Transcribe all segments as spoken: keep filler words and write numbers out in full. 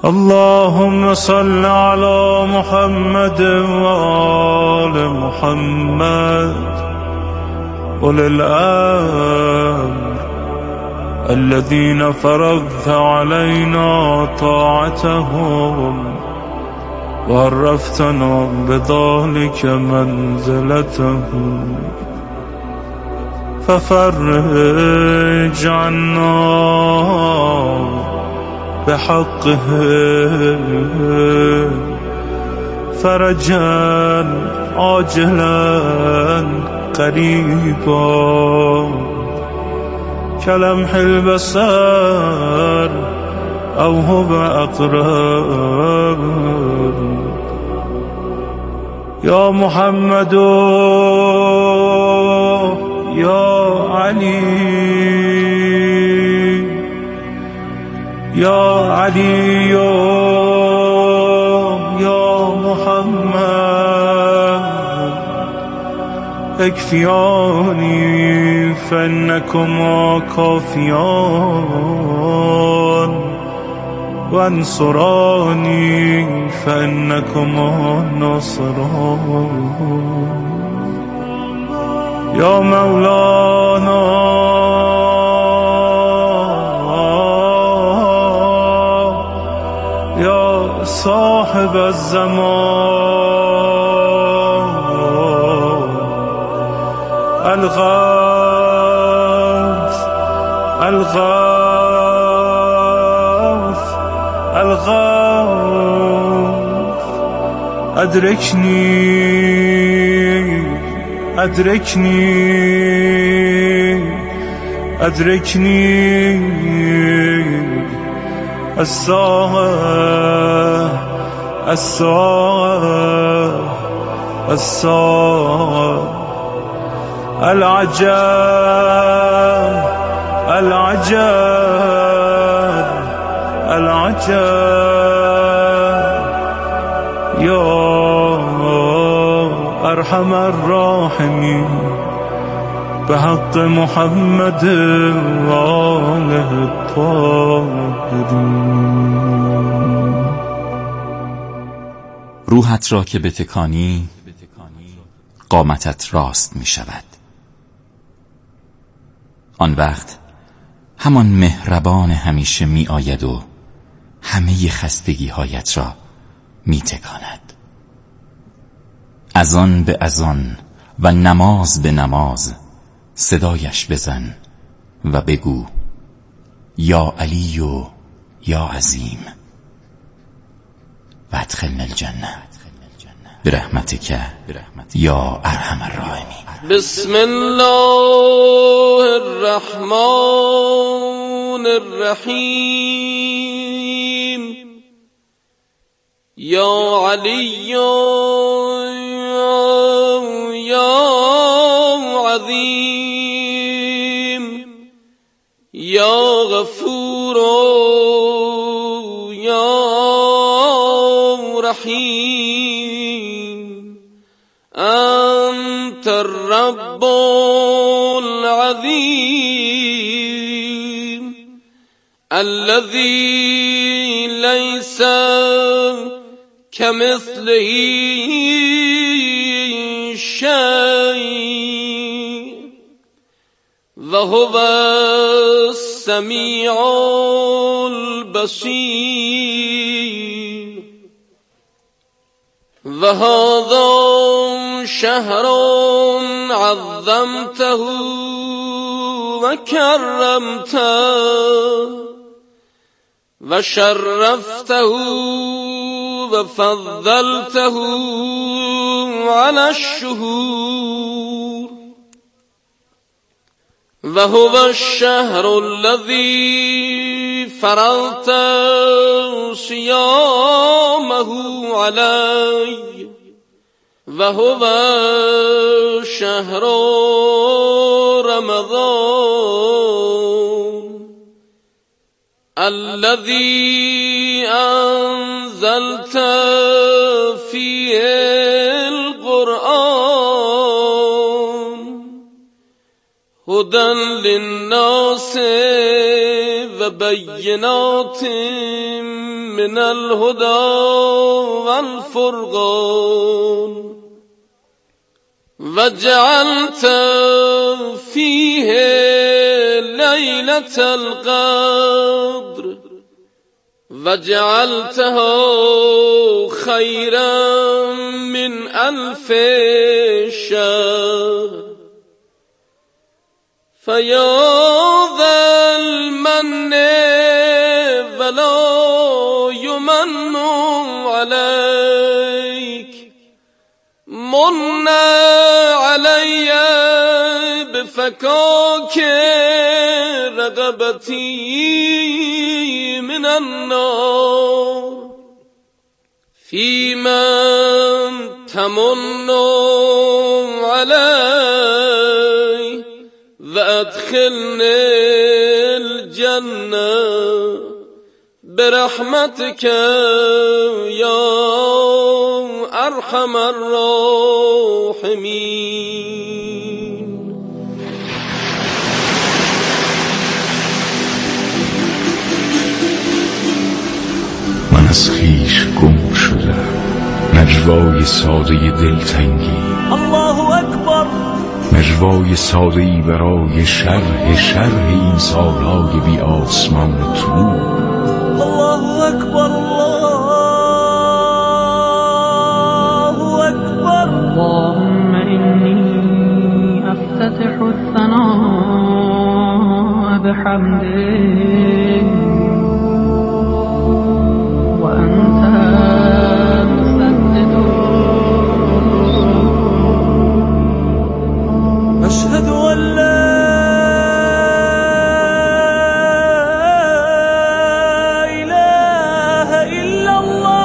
اللهم صل على محمد وآل محمد أولي الأمر الذين فرضت علينا طاعتهم وعرفتنا بذلك منزلتهم، ففرج عنا بحقه فرجا عاجلا قريبا كلمح البصر أو هو أقرب. يا محمد يا علي يا علي يا محمد اكفياني فإنكما كافيان وانصراني فإنكما ناصران. يا مولانا يا صاحب الزمان الغوث الغوث الغوث أدركني أدركني أدركني الساعة الساعة الساعة العجب العجب العجب. يا أرحم الراحمين بحق محمد وآله الطاهرين. روحت را که بتکانی قامتت راست می شود. آن وقت همان مهربان همیشه می آید و همه خستگی هایت را می تکاند. اذان به اذان و نماز به نماز صدایش بزن و بگو یا علی و یا عظیم و ادخلنا الجنه برحمتک یا ارحم الراحمین. بسم الله الرحمن الرحیم. یا علی یا عظیم یا غفور یا رحیم انت الرب العظیم الذي ليس كمثله شيء وهو السميع البصير. وهذا شهر عظمته وكرمته وشرفته وفضلته على الشهور. وهو الشهر الذي فرضت صيامه علي وهو شهر رمضان الذي أنزلت فيه القرآن هدى للناس وبينات من الهدى والفرقان وجعلت فيه ليلة القدر وجعلتها خيرا من ألف شهر فيا ذا المن ولا يمن عليك من علي بفكاك رغبتي من النار في من تمن علي وادخلني الجنة برحمتك يا أرحم الراحمين. من از خویش گم شدم، نجوای ساده دلتنگی. الله اکبر. نجوای ساده‌ای برای شرح شرح این سالهای بی آسمان طلوع. الله اکبر. الله اکبر. اللهم إني أفتتح الثناء بحمدك وأنت مسدد. أشهد أن لا إله إلا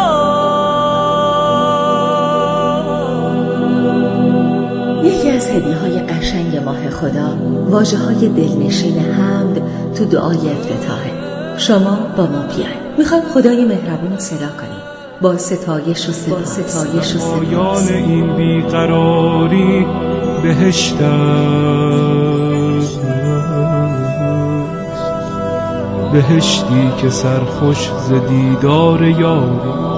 الله. یکی از هدیه‌های قشنگ ماه خدا واژه‌های دلنشین حمد تو دعای افتتاحه. شما با ما بیاین، میخوایم خدای مهربون رو صدا کنیم با ستایش و سپاس. ستایش و پایان این بیقراری بهشت است، بهشتی که سرخوش ز دیدار یاری.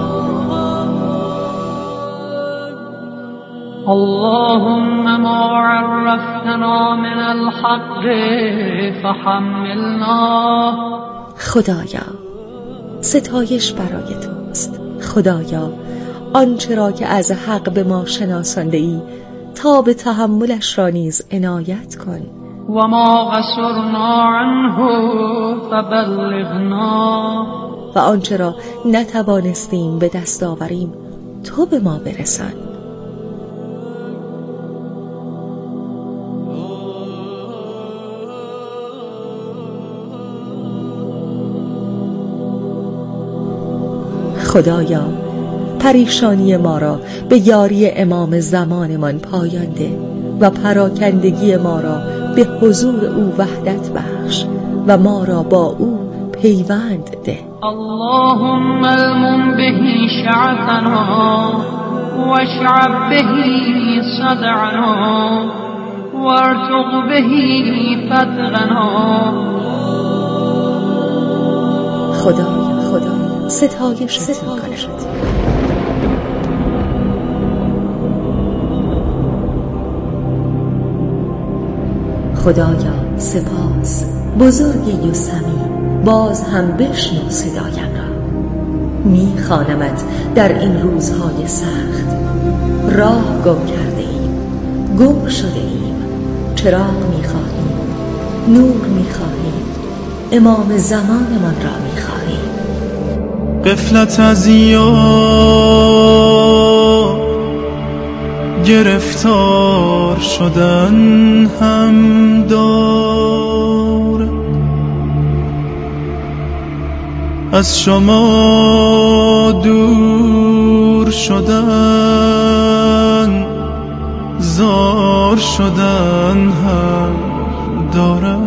اللهم ما عرفتنا من الحق فحملنا. خدایا ستایش برای توست. خدایا آنچه را که از حق به ما شناسانده ای تا به تحملش را نیز عنایت کن. و ما قصرنا عنه فبلغنا. و آنچه را نتوانستیم به دست آوریم تو به ما برسان. خدایا پریشانی ما را به یاری امام زمانمان پایان ده و پراکندگی ما را به حضور او وحدت بخش و ما را با او پیوند ده. اللهم المم به شعثنا واشعب به صدعنا وارتق به فتغنا. خدایا خدایا ستایش می‌کنم. خدایا سپاس، بزرگی و سمی، باز هم بشنو صدایم را. میخوانمت در این روزهای سخت. راه گم کرده ایم، گم شده ایم. چراغ میخواهیم، نور میخواهیم، امام زمانمان را میخواهیم. غفلت از یاد گرفتار شدن هم دار، از شما دور شدن زار شدن هم دارد.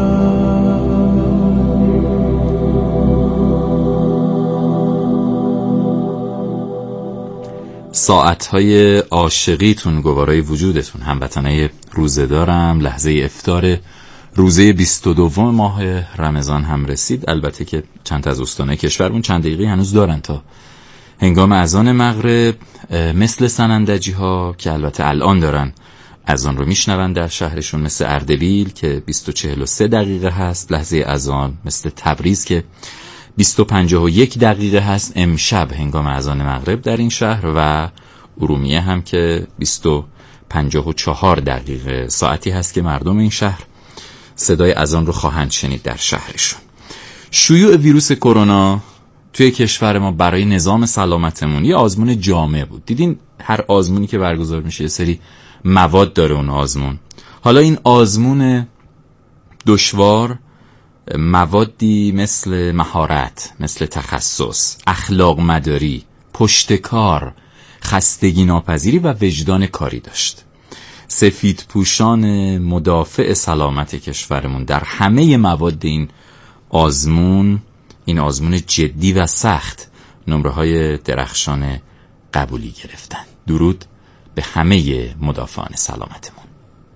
ساعتهای عاشقیتون، گوارای وجودتون، هموطنای روزه دارم، لحظه افطار روزه بیست و دو ماه رمضان هم رسید. البته که چند از استانهای کشورمون چند دقیقه هنوز دارن تا هنگام اذان مغرب، مثل سنندجی ها که البته الان دارن اذان رو میشنون در شهرشون، مثل اردبیل که بیست و چهل و سه دقیقه هست لحظه اذان، مثل تبریز که بیست و پنجاه و یک دقیقه هست امشب هنگام اذان مغرب در این شهر، و ارومیه هم که بیست و پنجاه و چهار دقیقه ساعتی هست که مردم این شهر صدای اذان رو خواهند شنید در شهرشون. شیوع ویروس کرونا توی کشور ما برای نظام سلامتمون یه آزمون جامع بود. دیدین هر آزمونی که برگزار میشه یه سری مواد داره اون آزمون. حالا این آزمون دشوار موادی مثل مهارت، مثل تخصص، اخلاق مداری، پشتکار، خستگی ناپذیری و وجدان کاری داشت. سفید پوشان مدافع سلامت کشورمون در همه مواد این آزمون، این آزمون جدی و سخت، نمره های درخشان قبولی گرفتن. درود به همه مدافعان سلامتمون.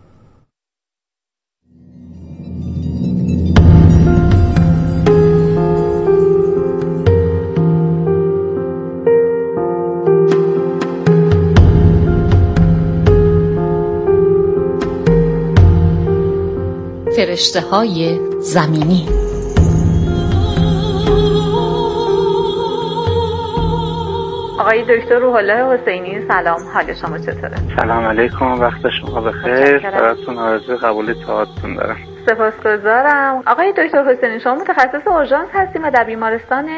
فرشته های زمینی. آقای دکتر روح‌الله حسینی سلام، حال شما چطوره؟ سلام علیکم، وقت شما بخیر. براتون آرزوی قبول تئاترتون دارم. سپاسگزارم. آقای دکتر حسینی شما متخصص اورژانس هستیم و در بیمارستان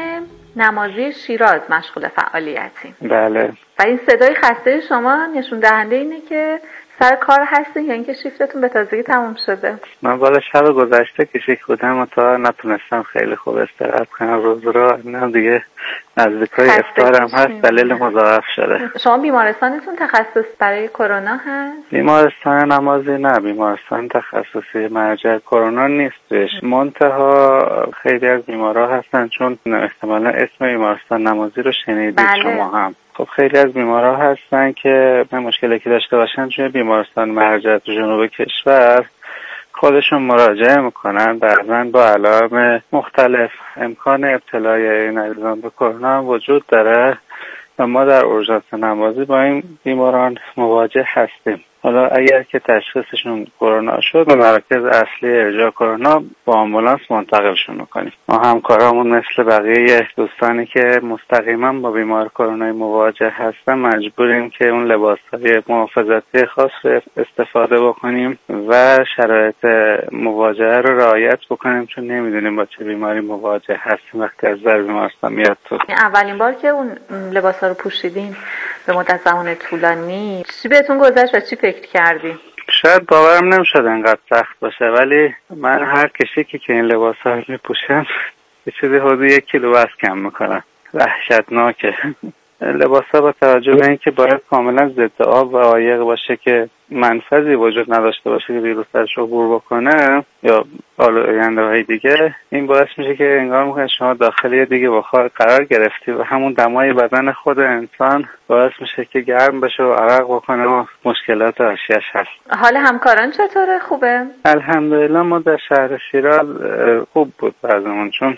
نمازی شیراز مشغول فعالیتیم. بله. و این صدای خسته شما نشون دهنده اینه که سر کار هستین یا اینکه شیفتتون به تازگی تموم شده؟ من بالا شب گذشته که شیک بودم و تا نتونستم خیلی خوب استراحت کنم روز رو، نه دیگه نزدیکای افطارم هست، دلیل مضاعف شده. شما بیمارستانتون تخصص برای کرونا هست؟ بیمارستان نمازی نه، بیمارستان تخصصی مرجع کرونا نیستش. منتها خیلی از بیمارا هستن، چون احتمالا اسم بیمارستان نمازی رو شنیدید. بله. شما هم خب خیلی از بیمارا هستن که من مشکلی که داشته باشن توی بیمارستان مرجع تو جنوب کشور خودشون مراجعه میکنن، بعضا با علائم مختلف. امکان ابتلای این عزیزان به کرونا وجود داره و ما در اورژانس نمازی با این بیماران مواجه هستیم. حالا اگر که تشخیصشون کرونا شد، به مراکز اصلی ارجاع کرونا با آمبولانس منتقلشون میکنیم. ما همکارامون مثل بقیه دوستانی که مستقیما با بیمار کرونا مواجه هستن مجبوریم که اون لباس‌های محافظتی خاص رو استفاده بکنیم و شرایط مواجهه رو رعایت بکنیم، چون نمیدونیم با چه بیماری مواجه هستیم وقتی از در بیمارستان میاد تو. اولین بار که اون لباسا رو پوشیدین به مدت زمان طولانی، چی بهتون گذشت و چی فکر کردی؟ شاید باورم نمیشد انقدر سخت باشه، ولی من هر کشیکی که این لباس ها رو میپوشم یه چیزی حدود یک کیلو وزن کم میکنم. وحشتناکه. لباس ها با توجه به اینکه باید کاملا ضد آب و عایق باشه که منفذی وجود نداشته باشه که ویروس درش عبور بکنه یا آلوینده های دیگه، این باعث میشه که انگار میکنه شما داخل یه دیگه بخار قرار گرفتی و همون دمای بدن خود انسان باعث میشه که گرم بشه و عرق بکنه و مشکلات حاشیه‌اش هست. حال همکاران چطوره؟ خوبه؟ الحمدلله ما در شهر شیراز خوب بود بعضمون، چون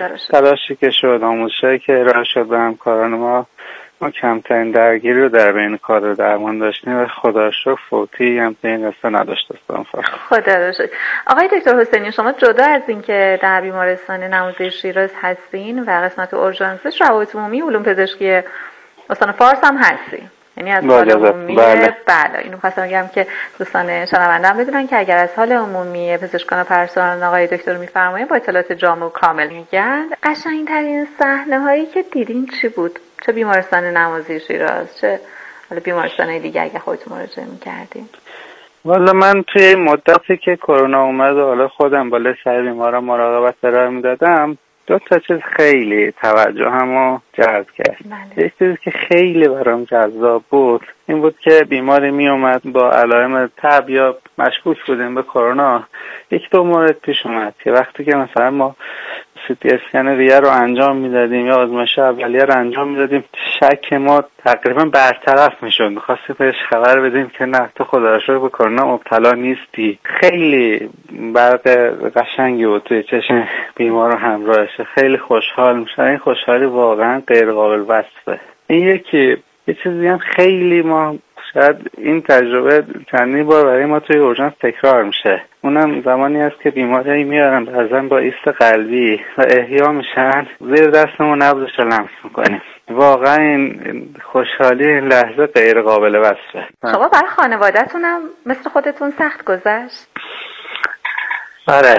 تلاشی که شد، آموزشی که ارائه شد به همکاران ما، ما کمترین درگیری رو در بین کادر درمان داشتیم و خدا رو شکر فوتی هم به این قصه نداشته استان فقط. خدا رو شکر. آقای دکتر حسینی شما جدا از این که در بیمارستان نمازی شیراز هستین و قسمت اورژانسش روابط عمومی علوم پزشکی استان فارس هم هستین، یعنی از حال عمومی. بله بله اینو خواستم بگم که دوستان شنونده‌ام بدونن که اگر از حال عمومی پزشکان و پرسنل آقای دکتر میفرمایید با اطلاعات جامع و کامل میگن. قشنگترین صحنه‌هایی که دیدین چی بود؟ چه بیمارستان نمازی شیراز، چه حالا بیمارستان دیگه اگه خودتون مراجعه می‌کردین؟ والا من توی مدتی که کرونا اومد و حالا خودم بالای سر بیمارا مراقبت ارائه میدادم، دو تا چیز خیلی توجهمو جلب کرد. یک چیزی که خیلی برام جذاب بود این بود که بیماری می اومد با علائم تب یا مشکوک بودیم به کرونا. یک دو مورد پیش اومد که وقتی که مثلا ما سی تی اسکن ریه رو انجام میدادیم یا آزمایش اولیه رو انجام میدادیم، شک ما تقریبا برطرف میشد. میخواستیم بهش خبر بدیم که نه تو خدا رو شکر به کرونا مبتلا نیستی. خیلی برق قشنگی بود توی چشم بیمار و همراهشه. خیلی خوشحال میشن. این خوشحالی واقعا غیر قابل وصفه. این یکی یه چیزی هم خیلی ما شاید این تجربه چندین بار برای ما توی اورژانس تکرار میشه. اونم زمانی است که بیماری میارن بعضن با ایست قلبی و احیا میشن، زیر دستمون نبضش رو لمس میکنیم. واقعا این خوشحالی این لحظه غیر قابل وصفه. شما برای خانواده‌تون هم مثل خودتون سخت گذشت؟ آره.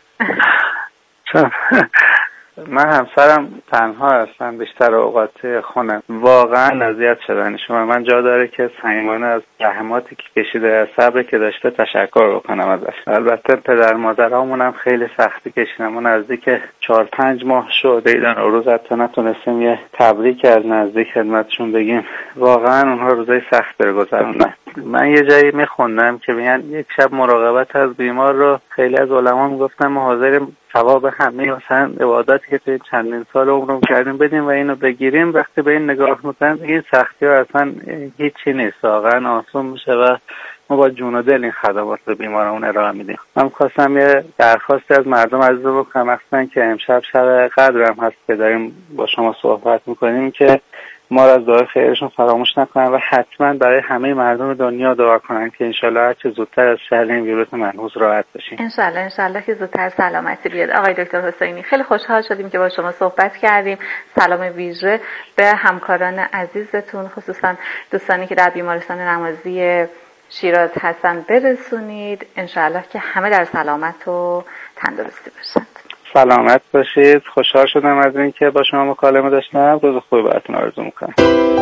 من همسرم تنها هستم بیشتر اوقات خونه. واقعا اذیت شدن شما. من جا داره که صمیمانه از زحماتی که کشیده، از صبری که داشته تشکر بکنم ازش. البته پدر مادرامون هم خیلی سختی کشیدن. ما نزدیک چهار پنج ماه شد ایدن روز حتی نتونستیم یه تبریک از نزدیک خدمتشون بگیم. واقعا اونها روزای سخت رو گذروندن. من یه جایی میخوندم که میگن یک شب مراقبت از بیمار رو خیلی از علما میگفتن ما حاضریم ثواب همه مثلا عباداتی که توی چندین سال عمرم کردیم بدیم و اینو بگیریم. وقتی به این نگاه میکنن این سختی ها اصلا هیچی نیست، واقعا آسون میشه و ما با جون و دل این خدمات به بیمارمون ارائه میدیم. من خواستم یه درخواستی از مردم عزیز بکنم، مثلا که امشب شب قدرم هست که داریم با شما صحبت میکنیم، که ما را از دعای خیرشون فراموش نکنن و حتما برای همه مردم دنیا دعا کنن که انشالله هر چه زودتر از شر این ویروس منحوس راحت بشیم. انشالله انشالله که زودتر سلامتی بیاد. آقای دکتر حسینی خیلی خوشحال شدیم که با شما صحبت کردیم. سلام ویژه به همکاران عزیزتون، خصوصا دوستانی که در بیمارستان نمازی شیراز هستن برسونید. انشالله که همه در سلامت و تندرستی باشند. سلامت باشید. خوشحال شدم از این که با شما مکالمه داشتم. روز خوبی براتون آرزو میکنم.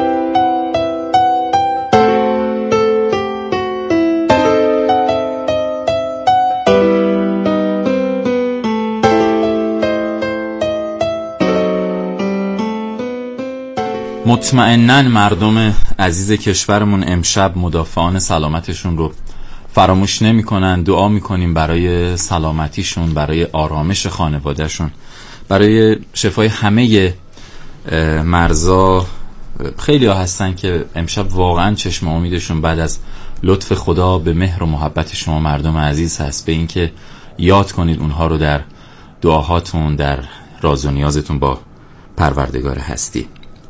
مطمئناً مردم عزیز کشورمون امشب مدافعان سلامتشون رو فراموش نمی کنن. دعا می کنیم برای سلامتیشون، برای آرامش خانوادهشون، برای شفای همه مرزا. خیلی ها هستن که امشب واقعا چشم امیدشون بعد از لطف خدا به مهر و محبت شما مردم عزیز هست، به این که یاد کنید اونها رو در دعاهاتون، در راز و نیازتون با پروردگار هستی.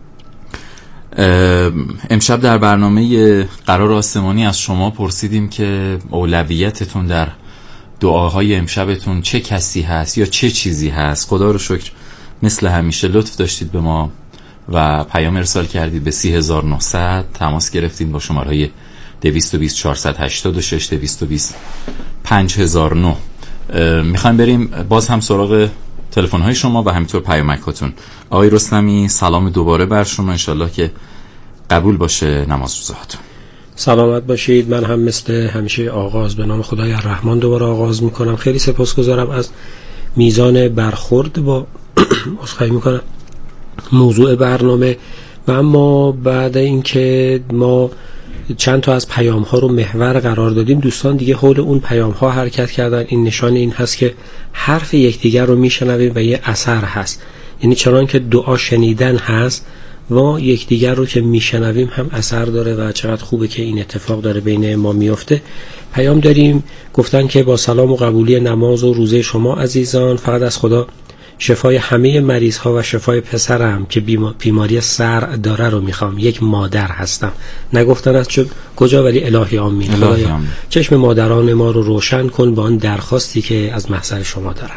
امشب در برنامه قرار آسمانی از شما پرسیدیم که اولویتتون در دعاهای امشبتون چه کسی هست یا چه چیزی هست. خدا رو شکر مثل همیشه لطف داشتید به ما و پیام ارسال کردید به سی هزار و نهصد. تماس گرفتید با شماره دویست و بیست چهارصد و هشتاد و شش دویست و بیست پنج هزار و نه. میخوایم بریم باز هم سراغ تلفن های شما و همینطور پیامکاتون. آقای رستمی سلام دوباره بر شما، انشالله که قبول باشه نماز روزهاتون. سلامت باشید. من هم مثل همیشه آغاز به نام خدای الرحمن دوباره آغاز میکنم. خیلی سپاسگزارم از میزان برخورد با عذرخواهی میکنم موضوع برنامه. و اما بعد اینکه ما چند تا از پیام ها رو محور قرار دادیم، دوستان دیگه حول اون پیام ها حرکت کردن. این نشان این هست که حرف یکدیگر رو میشنویم و یه اثر هست. یعنی چنان که دعا شنیدن هست و یکدیگر رو که میشنویم هم اثر داره و چقدر خوبه که این اتفاق داره بین ما میفته. پیام داریم، گفتن که با سلام و قبولی نماز و روزه شما عزیزان، فقط از خدا شفای همه مریض ها و شفای پسرم که بیماری سر داره رو میخوام. یک مادر هستم. نگفتن از چه کجا، ولی الهی آمین. الهی آمین. چشم مادران ما رو روشن کن با آن درخواستی که از محضر شما دارم.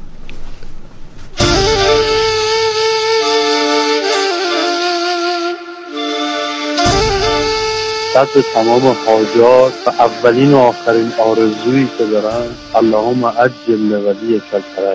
صد تمام حاجات و اولین و آخرین آرزویی که دارم، اللهم عجل لولیک الفرج.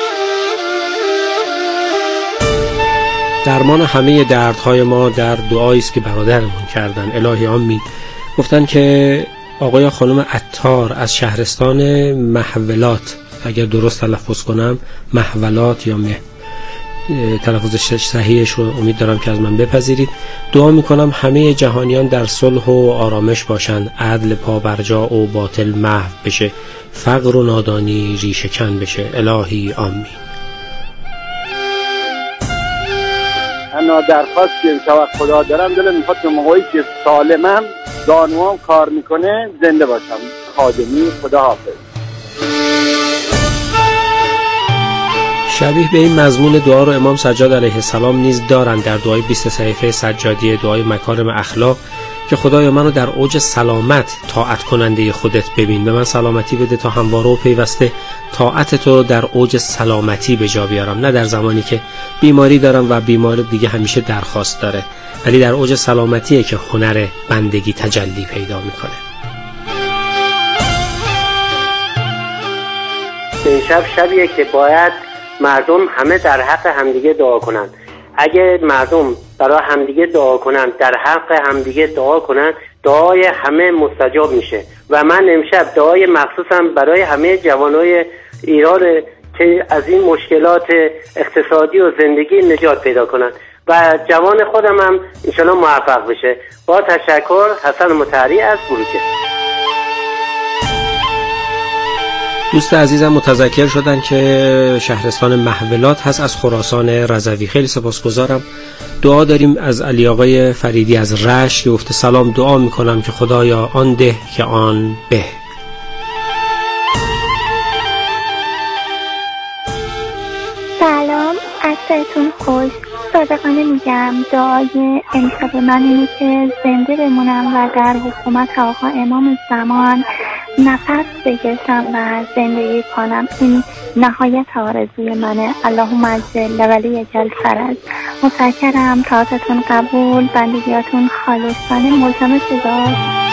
درمان همه دردهای ما در دعایی است که برادرمون کردن. الهی آمین. گفتن که آقای خانم عطار از شهرستان محولات، اگر درست تلفظ کنم محولات یا مه تلفظش صحیحش رو امید دارم که از من بپذیرید. دعا میکنم همه جهانیان در صلح و آرامش باشند، عدل پا برجا و باطل محو بشه، فقر و نادانی ریشه کن بشه. الهی آمین. تنها درخواست که امشب خدا دارم، دلم میخواد که موقعی که سالمم دانوام کار میکنه زنده باشم. خادمی، خدا حافظ. شبیه به این مضمون دعا رو امام سجاد علیه السلام نیز دارند در دعای بیست صحیفه سجادی، دعای مکارم اخلاق، که خدایا منو در اوج سلامت طاعت کننده خودت ببین، به من سلامتی بده تا همواره و پیوسته طاعت تو در اوج سلامتی به جا بیارم، نه در زمانی که بیماری دارم و بیمار دیگه همیشه درخواست داره، ولی در اوج سلامتیه که هنر بندگی تجلی پیدا میکنه. این شب شبیه که باید مردم همه در حق همدیگه دعا کنن. اگه مردم برای همدیگه دعا کنن، در حق همدیگه دعا کنن، دعای همه مستجاب میشه. و من امشب دعای مخصوصم برای همه جوانای ایران که از این مشکلات اقتصادی و زندگی نجات پیدا کنن و جوان خودم هم انشالله موفق بشه. با تشکر، حسن مطهری از بروجه. دوست عزیزم متذکر شدن که شهرستان محولات هست از خراسان رضوی. خیلی سپاسگزارم. دعا داریم از علی آقای فریدی از رشت که گفته سلام، دعا میکنم که خدایا آن ده که آن به. سلام، عصرتون خوش. صادقانه میگم دعای امشب من اینه که زنده بمونم و در حکومت آقا امام زمان نفس بکشم و زندگی کنم. این نهایت آرزوی منه. اللهم عجل ولی اجل فرج. متشکرم. طاعتتون قبول، بندگیاتون خالصانه. ملزم صدا.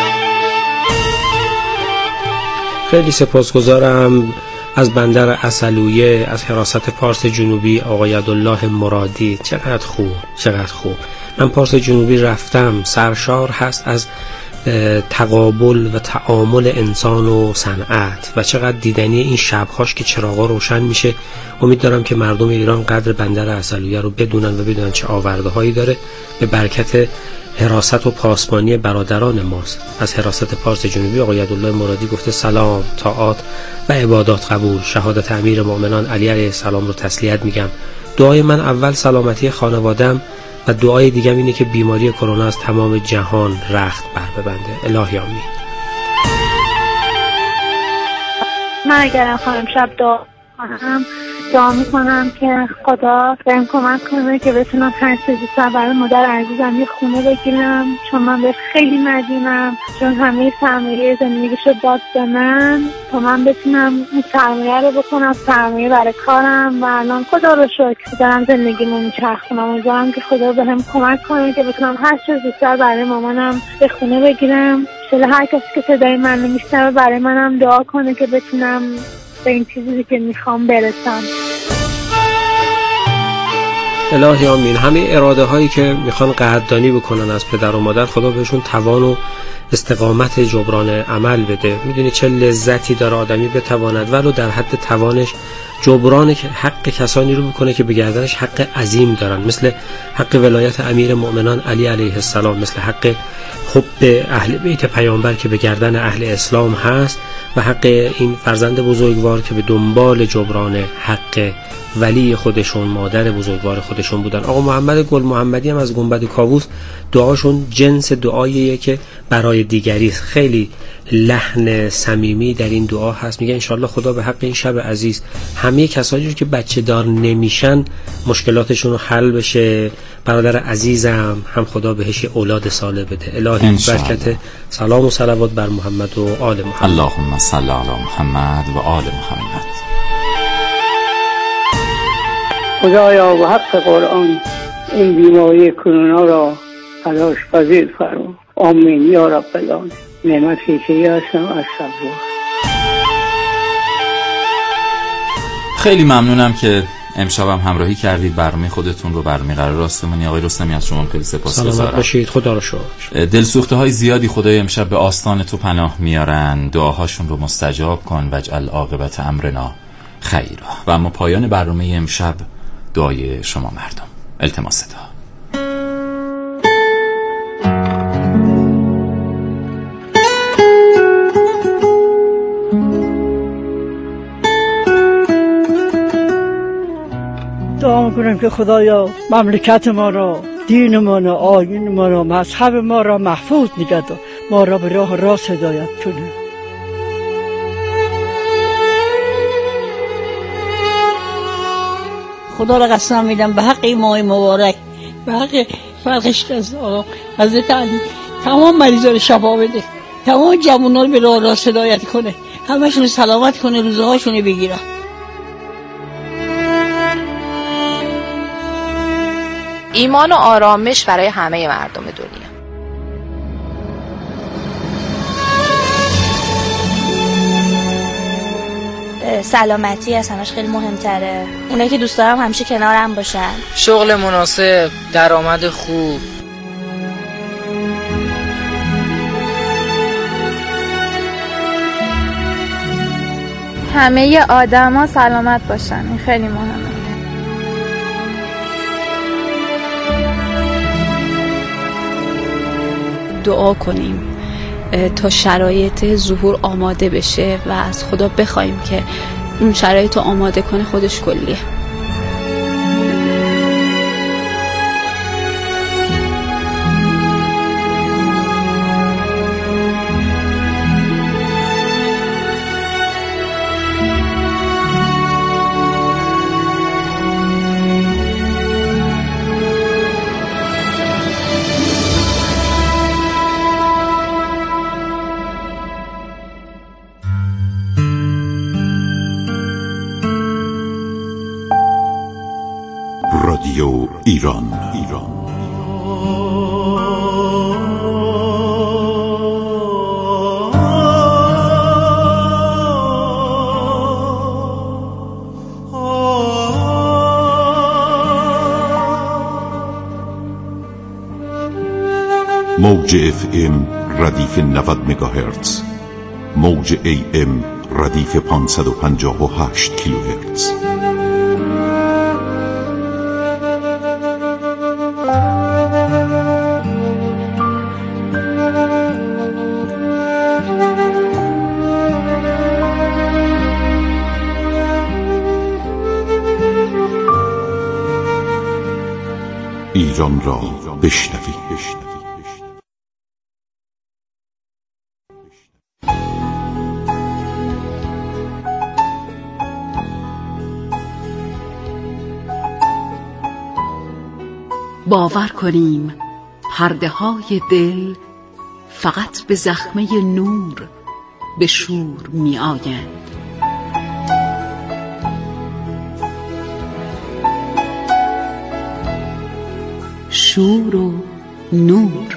خیلی سپاسگزارم از بندر عسلویه، از حراست پارس جنوبی آقای عبدالله مرادی. چقدر خوب، چقدر خوب. من پارس جنوبی رفتم، سرشار هست از تقابل و تعامل انسان و صنعت و چقدر دیدنی این شبهاش که چراغا روشن میشه. امید دارم که مردم ایران قدر بندر عسلویه رو بدونن و بدونن چه آورده هایی داره به برکت حراست و پاسبانی برادران ماست. از حراست پارس جنوبی آقای عبدالله مرادی گفته سلام، طاعات و عبادات قبول. شهادت امیر مؤمنان علی علیه السلام رو تسلیت میگم. دعای من اول سلامتی خانوادم و دعای دیگم اینه که بیماری کرونا از تمام جهان رخت بر ببنده. الهی آمین. من اگرم خواهم شب دعا کنم، دعا میکنم که خدا بهم کمک کنه که بتونم هر چیزی سر برای مادر عزیزم یه خونه بگیرم، چون من به خیلی مدیونم، چون همه سرمایه زندگیشو داد به من تا من بتونم این سرمایه رو بکنم سرمایه برای کارم و الان خدا رو شکر دارم زندگیمو میچرخونم. امیدوارم که خدا بهم کمک کنه که بتونم هر چیزی سر برای مامانم به خونه بگیرم. شاید هر کسی که صدای من میشنوه برای منم دعا کنه که بتونم به این چیزی که میخوام برسم. الهی آمین. همه اراده هایی که میخوان قدردانی بکنن از پدر و مادر، خدا بهشون توان و استقامت جبران عمل بده. میدونی چه لذتی داره آدمی بتواند ولو در حد توانش جبران حق کسانی رو بکنه که به گردنش حق عظیم دارن، مثل حق ولایت امیر مؤمنان علی علیه السلام، مثل حق حب اهل بیت پیامبر که به گردن اهل اسلام هست و حق این فرزند بزرگوار که به دنبال جبران حق ولی خودشون مادر بزرگوار خودشون بودن. آقا محمد گل محمدی هم از گنبد کاووس دعاشون جنس دعاییه که برای دیگری. خیلی لحن صمیمی در این دعا هست. میگه انشالله خدا به حق این شب عزیز همه کسایی که بچه دار نمیشن مشکلاتشون رو حل بشه. برادر عزیزم هم خدا بهش اولاد صالح بده. الهی برکت سلام و صلوات بر محمد و آل محمد. اللهم صل علی محمد و آل محمد. خدایا و حق قرآن این بیماری کرونا را خلاص پذیر فرما. آمین یا رب العالمین. نعمت فیکی هستم از صبر. خیلی ممنونم که امشبم همراهی کردید. برنامه خودتون رو برنامه قرار راستمونی. آقای رستمی از شما خیلی سپاسگزارم. سلامت باشید. خدا رو شکر. دلسوخته های زیادی خدای امشب به آستان تو پناه میارن. دعاهاشون رو مستجاب کن وجعل عاقبت امرنا خیرا. و اما پایان برنامه امشب دعای شما مردم. التماس دعا. دعا میکنم که خدایا مملکت ما را، دین ما را، آیین ما را، مذهب ما را محفوظ نگه دار، ما را به راه راست هدایت کنه. خدا را قسم میدم به حق این ماه مبارک، به حق فرخشت از آقا حضرت علی، تمام مریضا رو شفا بده، تمام جوانان رو به راه راست هدایت کنه، همشون سلامت کنه، روزه هاشون بگیرن. ایمان و آرامش برای همه مردم دنیا. سلامتی از همش خیلی مهمتره. اونایی که دوست دارم همیشه کنارم باشن. شغل مناسب، درآمد خوب. همه آدما سلامت باشن، این خیلی مهمه. دعا کنیم تا شرایط ظهور آماده بشه و از خدا بخوایم که اون شرایط رو آماده کنه، خودش کلیه. رادیو ایران ایران موج اف ام ردیف نود مگاهرتز، موج ای ام ردیف پانصد و پنجاه و هشت کیلوهرتز. ایران را بشنوید. باور کنیم پرده های دل فقط به زخمه نور به شور می آیند. شور و نور.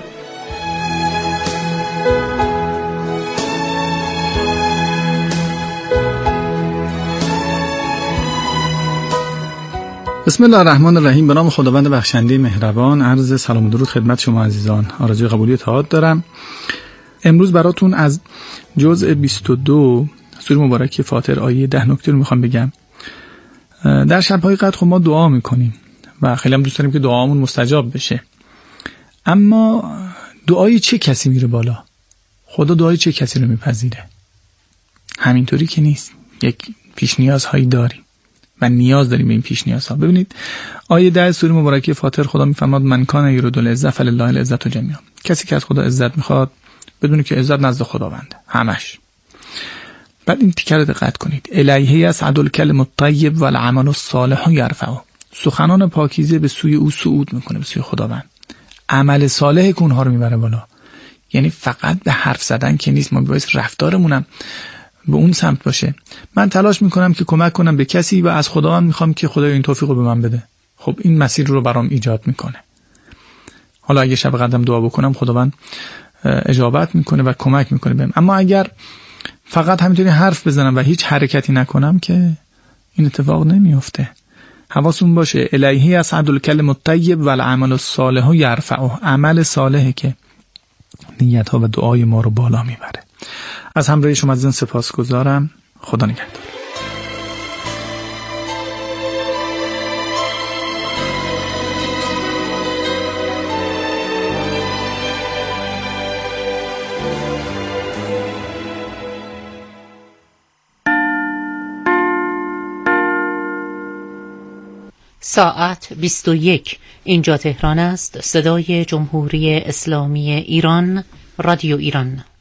بسم الله الرحمن الرحیم. به نام خداوند بخشنده مهربان. عرض سلام و درود خدمت شما عزیزان. آرزوی قبولی و اتحاد دارم. امروز براتون از جزء بیست و دو سوره مبارکه فاطر آیه ده نکته رو میخوام بگم. در شب‌های قدر خب ما دعا میکنیم و خیلی هم دوست داریم که دعامون مستجاب بشه. اما دعای چه کسی میره بالا؟ خدا دعای چه کسی رو میپذیره؟ همینطوری که نیست. یک پیش نیازهایی داریم و نیاز داریم به این پیش نیازها. ببینید آیه ده سوره مبارکه فاطر خدا میفرماد من کان یرید العزة فلله العزة جمیعا. کسی که از خدا عزت میخواد بدونه که عزت نزد خداونده همش. بعد این تیکه رو دقت کنید. الیه یصعد الکلم الطیب والعمل الصالح یرفعه. سخنان پاکیزه به سوی او صعود میکنه، به سوی خداوند. عمل صالح که اونها رو میبره بالا. یعنی فقط به حرف زدن که نیست، ما باید رفتارمونم به اون سمت باشه. من تلاش میکنم که کمک کنم به کسی و از خداوند میخوام که خدای این توفیق رو به من بده. خب این مسیر رو برام ایجاد میکنه. حالا اگه شب قدم دعا بکنم خداوند اجابت میکنه و کمک میکنه بهم. اما اگر فقط همینطوری حرف بزنم و هیچ حرکتی نکنم که این اتفاق نمیفته. حواستون باشه الیه یصعد الکلم الطیب والعمل الصالح یرفعه. عمل صالحه که نیت ها و دعای ما رو بالا میبره. از همراهی شما عزیزان سپاسگزارم. خدا نگهدار. ساعت بیست و یک. اینجا تهران است. صدای جمهوری اسلامی ایران، رادیو ایران.